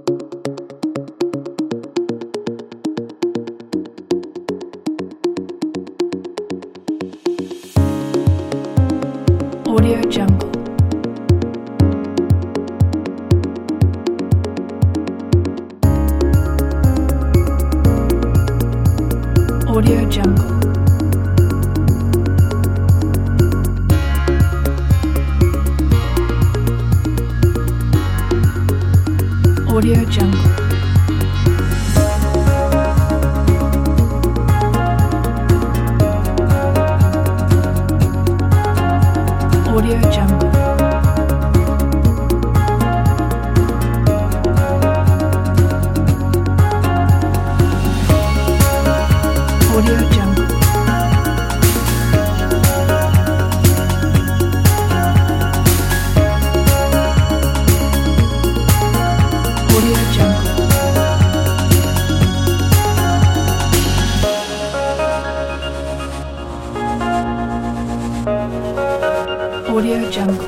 Audio Jungle. Audio Jungle. Audio Jungle. Audio Jungle. Audio Jungle. Audio Jungle. Audio Jungle.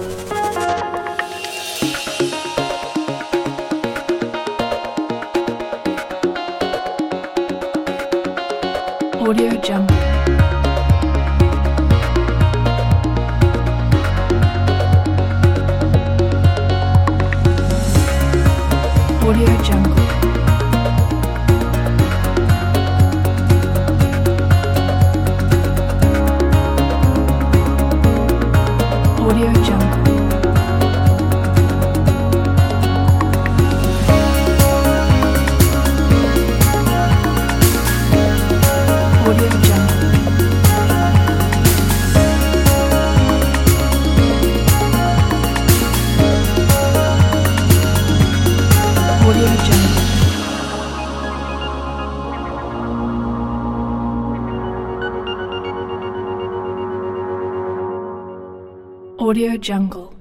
Audio Jungle. Audio Jungle. Audio Jungle. Audio Jungle. Audio Jungle. Audio Jungle.